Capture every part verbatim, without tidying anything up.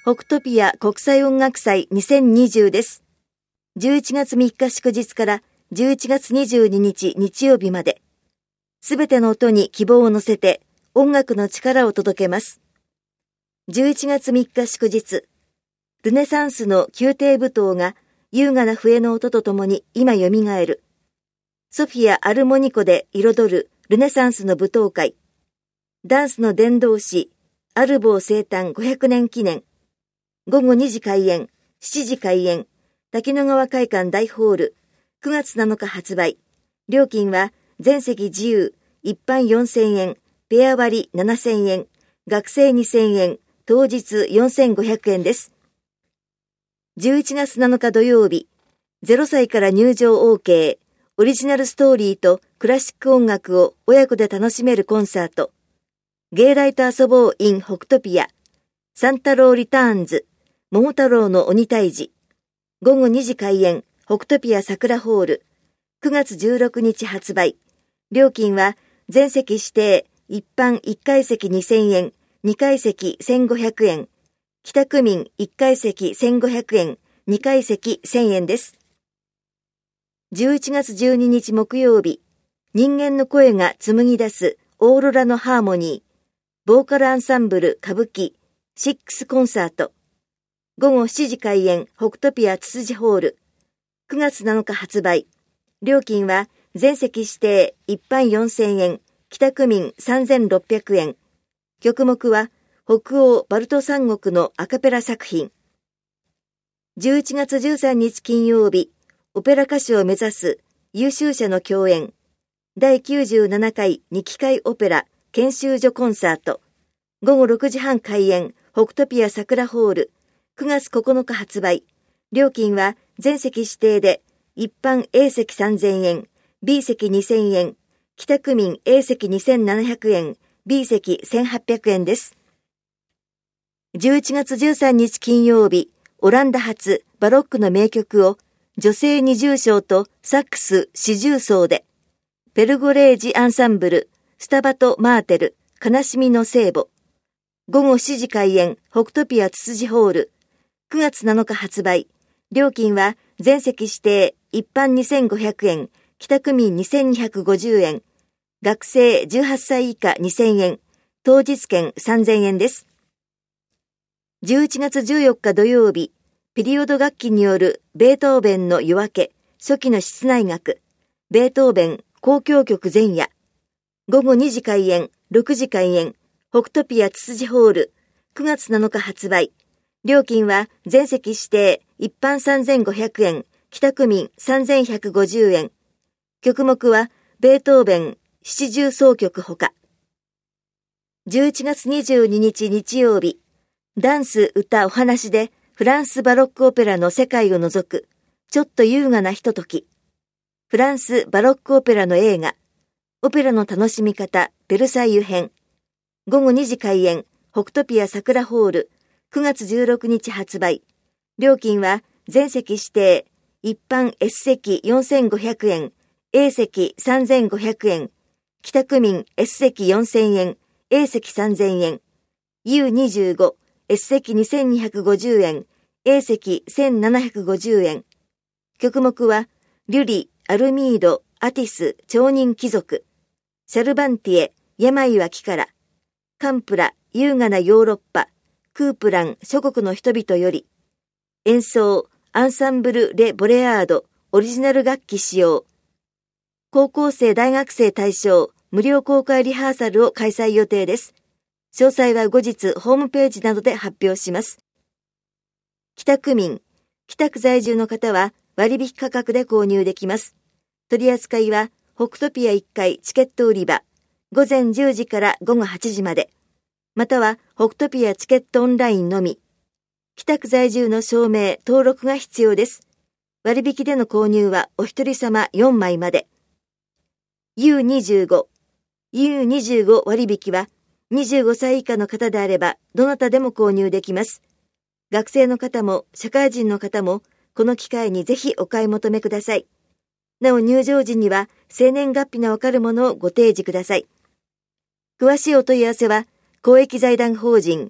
北トピア国際音楽祭にせんにじゅうです。じゅういちがつみっか祝日からじゅういちがつにじゅうににち日曜日まで、すべての音に希望を乗せて音楽の力を届けます。じゅういちがつみっか祝日、ルネサンスの宮廷舞踏が優雅な笛の音とともに今よみがえる。ソフィア・アルモニコで彩るルネサンスの舞踏会。ダンスの伝道師、アルボー生誕ごひゃくねん記念。ごごにじ開演、しちじ開演、滝野川会館大ホール、くがつなのか発売。料金は全席自由、一般よんせんえん、ペア割ななせんえん、学生にせんえん、当日よんせんごひゃくえんです。じゅういちがつなのか土曜日、ゼロさいから入場 OK、オリジナルストーリーとクラシック音楽を親子で楽しめるコンサート。芸大と遊ぼう in 北トピア、サンタローリターンズ、桃太郎の鬼退治。ごごにじ開演、北トピア桜ホール。くがつじゅうろくにち発売。料金は全席指定、一般いっかい席にせんえん、にかい席せんごひゃくえん。帰宅民いっかい席せんごひゃくえん、にかい席せんえんです。じゅういちがつじゅうににち木曜日、人間の声が紡ぎ出すオーロラのハーモニー。ボーカルアンサンブル歌舞伎シックスコンサート。ごごしちじ開演、北トピアツツジホール。くがつなのか発売。料金は全席指定、一般よんせんえん、帰宅民さんぜんろっぴゃくえん。曲目は北欧バルト三国のアカペラ作品。じゅういちがつじゅうさんにち金曜日、オペラ歌手を目指す優秀者の共演。だいきゅうじゅうななかいにきかいオペラ研修所コンサート。ごごろくじはん開演、北トピア桜ホール。くがつここのか発売。料金は全席指定で、一般 A 席さんぜんえん、B 席にせんえん、帰宅民 A 席にせんななひゃくえん、B 席せんはっぴゃくえんです。じゅういちがつじゅうさんにち金曜日、オランダ発バロックの名曲を女性二重唱とサックス四重奏で、ペルゴレージアンサンブル、スタバト・マーテル、悲しみの聖母。ごごしちじ開演、北トピアツツジホール。くがつなのか発売。料金は全席指定、一般にせんごひゃくえん、帰宅民にせんにひゃくごじゅうえん。学生じゅうはっさい以下にせんえん。当日券さんぜんえんです。じゅういちがつじゅうよっか土曜日、ピリオド楽器によるベートーベンの夜明け、初期の室内楽、ベートーベン交響曲前夜。ごごにじ開演、ろくじ開演、北トピアツツジホール。くがつなのか発売。料金は全席指定、一般さんぜんごひゃくえん、帰宅民さんぜんひゃくごじゅうえん。曲目はベートーベン七重奏曲ほか。じゅういちがつにじゅうににち日曜日、ダンス、歌、お話でフランスバロックオペラの世界を覗く、ちょっと優雅なひととき。フランスバロックオペラの映画、オペラの楽しみ方、ベルサイユ編。ごごにじ開演、北トピア桜ホール。くがつじゅうろくにち発売。料金は全席指定、一般 S 席よんせんごひゃくえん、A 席さんぜんごひゃくえん、帰宅民 S 席よんせんえん、A 席さんぜんえん、ユーにじゅうご、S 席にせんにひゃくごじゅうえん、A 席せんななひゃくごじゅうえん。曲目は、リュリ、アルミード、アティス、町人貴族、シャルバンティエ、病は気から、カンプラ、優雅なヨーロッパ、クープラン諸国の人々より、演奏、アンサンブル・レ・ボレアード、オリジナル楽器使用。高校生大学生対象、無料公開リハーサルを開催予定です。詳細は後日ホームページなどで発表します。帰宅民、北区在住の方は割引価格で購入できます。取り扱いは北トピアいっかいチケット売り場、ごぜんじゅうじからごごはちじまで。または北トピアチケットオンラインのみ。北区在住の証明、登録が必要です。割引での購入はお一人様よんまいまで。ユーにじゅうご、ユーにじゅうご 割引はにじゅうごさい以下の方であればどなたでも購入できます。学生の方も社会人の方もこの機会にぜひお買い求めください。なお入場時には生年月日のわかるものをご提示ください。詳しいお問い合わせは公益財団法人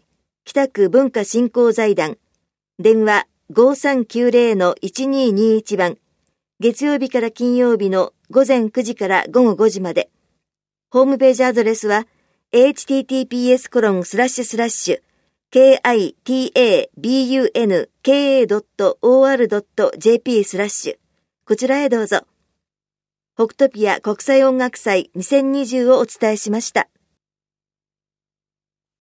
北区文化振興財団、電話 ごーさんきゅうぜろのいちにーにーいち 番、月曜日から金曜日のごぜんくじからごごごじまで。ホームページアドレスは エイチティーティーピーエスコロンスラッシュスラッシュ ケーアイティーエービーユーエヌケーエードットオーアールドットジェーピー スラッシュ。こちらへどうぞ。北トピア国際音楽祭にせんにじゅうをお伝えしました。